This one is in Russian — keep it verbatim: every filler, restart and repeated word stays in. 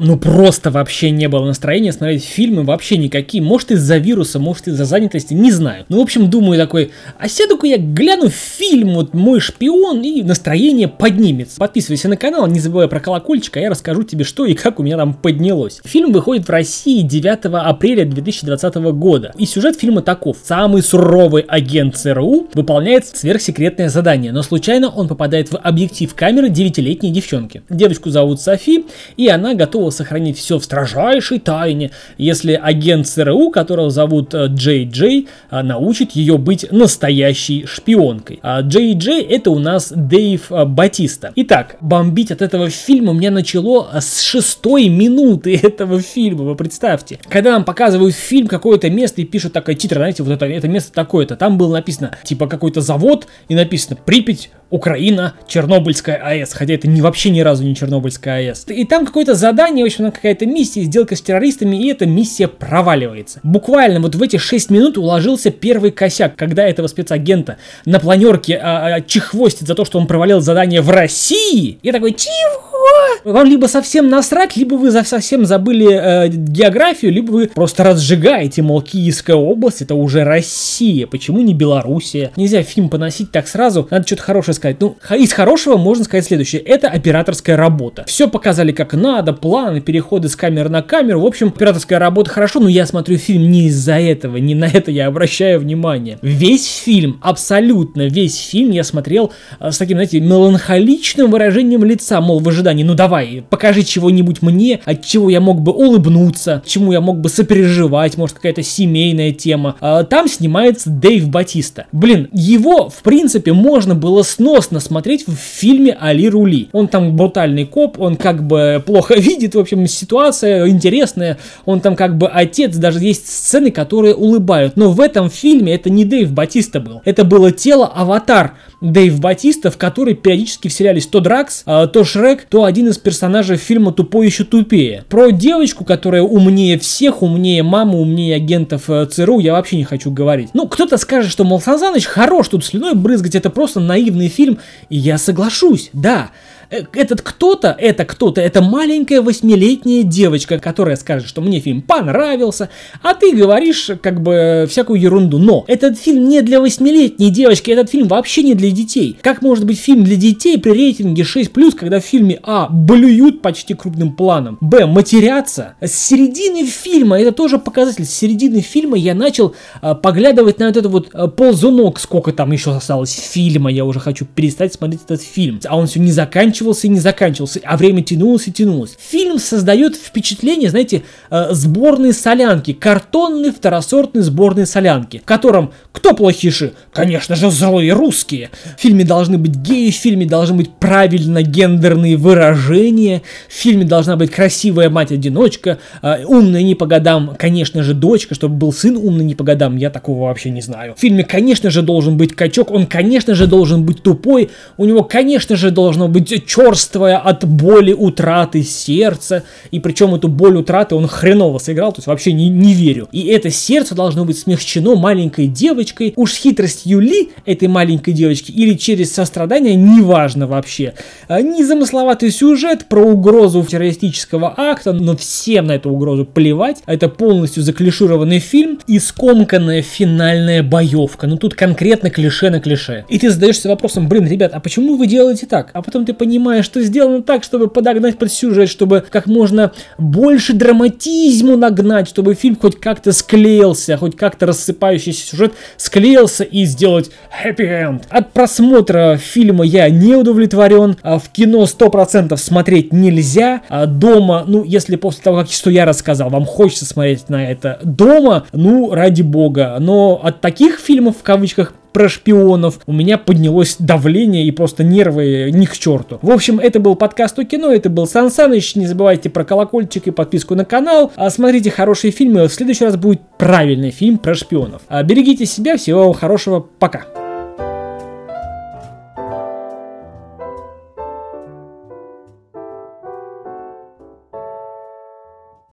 ну просто вообще не было настроения смотреть фильмы вообще никакие. Может из-за вируса, может из-за занятости, не знаю. Ну, в общем, думаю такой, а сяду-ка я гляну фильм, вот «Мой шпион», и настроение поднимется. Подписывайся на канал, не забывай про колокольчик, а я расскажу тебе, что и как у меня там поднялось. Фильм выходит в России девятого апреля две тысячи двадцатого года. И сюжет фильма таков. Самый суровый агент ЦРУ выполняет сверхсекретное задание, но случайно он попадает в объектив камеры девятилетней девчонки. Девочку зовут Софи, и она готова сохранить все в строжайшей тайне, если агент ЦРУ, которого зовут Джей Джей, научит ее быть настоящей шпионкой. А Джей Джей — это у нас Дэйв Батиста. Итак, бомбить от этого фильма меня начало с шестой минуты этого фильма, вы представьте. Когда нам показывают фильм, какое-то место и пишут такой титр, знаете, вот это, это место такое-то, там было написано, типа какой-то завод, и написано «Припять, Украина, Чернобыльская АЭС», хотя это не, вообще ни разу не Чернобыльская АЭС. И там какое-то задание, в общем, какая-то миссия, сделка с террористами, и эта миссия проваливается. Буквально вот в эти шесть минут уложился первый косяк, когда этого спецагента на планерке а, а, чехвостит за то, что он провалил задание в России. Я такой, чего? Вам либо совсем насрать, либо вы совсем забыли э, географию, либо вы просто разжигаете, мол, Киевская область — это уже Россия, почему не Белоруссия? Нельзя фильм поносить так сразу, надо что-то хорошее сказать. Ну, из хорошего можно сказать следующее: это операторская работа. Все показали как надо, планы, переходы с камеры на камеру. В общем, операторская работа хорошо, но я смотрю фильм не из-за этого, не на это я обращаю внимание. Весь фильм, абсолютно весь фильм я смотрел э, с таким, знаете, меланхоличным выражением лица, мол, в ожидании, ну давай, покажи чего-нибудь мне, от чего я мог бы улыбнуться, чему я мог бы сопереживать, может, какая-то семейная тема. А, там снимается Дэйв Батиста. Блин, его, в принципе, можно было сносно смотреть в фильме «Али Рули». Он там брутальный коп, он как бы плохо видит, в общем, ситуация интересная, он там как бы отец, даже есть сцены, которые улыбают. Но в этом фильме это не Дэйв Батиста был, это было тело-аватар Дэйв Батиста, в который периодически вселялись то Дракс, то Шрек, то один из персонажей фильма «Тупой еще тупее». Про девочку, которая умнее всех, умнее мамы, умнее агентов ЦРУ, я вообще не хочу говорить. Ну, кто-то скажет, что, мол, Сан Саныч, хорош тут слюной брызгать, это просто наивный фильм, и я соглашусь, да. Этот кто-то, это кто-то, это маленькая восьмилетняя девочка, которая скажет, что мне фильм понравился, а ты говоришь как бы всякую ерунду. Но этот фильм не для восьмилетней девочки, этот фильм вообще не для детей. Как может быть фильм для детей при рейтинге шесть плюс, когда в фильме а. блюют почти крупным планом, б. матерятся? С середины фильма, это тоже показатель, с середины фильма я начал а, поглядывать на вот этот вот а, ползунок, сколько там еще осталось фильма, я уже хочу перестать смотреть этот фильм, а он все не заканчивается и не заканчивался, а время тянулось и тянулось. Фильм создает впечатление, знаете, э, сборной солянки, картонной второсортной сборной солянки, в котором кто плохиши? Конечно же, злые русские. В фильме должны быть геи, в фильме должны быть правильно гендерные выражения, в фильме должна быть красивая мать-одиночка, э, умная не по годам, конечно же, дочка, чтобы был сын умный не по годам, я такого вообще не знаю. В фильме, конечно же, должен быть качок, он, конечно же, должен быть тупой, у него, конечно же, должно быть черствое от боли утраты сердца, и причем эту боль утраты он хреново сыграл, то есть вообще не, не верю. И это сердце должно быть смягчено маленькой девочкой, уж хитростью ли этой маленькой девочки или через сострадание, неважно вообще. Незамысловатый сюжет про угрозу террористического акта, но всем на эту угрозу плевать, это полностью заклишированный фильм и скомканная финальная боевка, ну тут конкретно клише на клише. И ты задаешься вопросом, блин, ребят, а почему вы делаете так? А потом ты понимаешь, что сделано так, чтобы подогнать под сюжет, чтобы как можно больше драматизму нагнать, чтобы фильм хоть как-то склеился, хоть как-то рассыпающийся сюжет склеился и сделать happy end. От просмотра фильма я не удовлетворен, в кино сто процентов смотреть нельзя, дома, ну, если после того, как что я рассказал, вам хочется смотреть на это дома, ну, ради бога, но от таких фильмов, в кавычках, про шпионов у меня поднялось давление и просто нервы ни к черту. В общем, это был подкаст о кино, это был Сан Саныч. Не забывайте про колокольчик и подписку на канал. А смотрите хорошие фильмы. В следующий раз будет правильный фильм про шпионов. А берегите себя, всего вам хорошего, пока.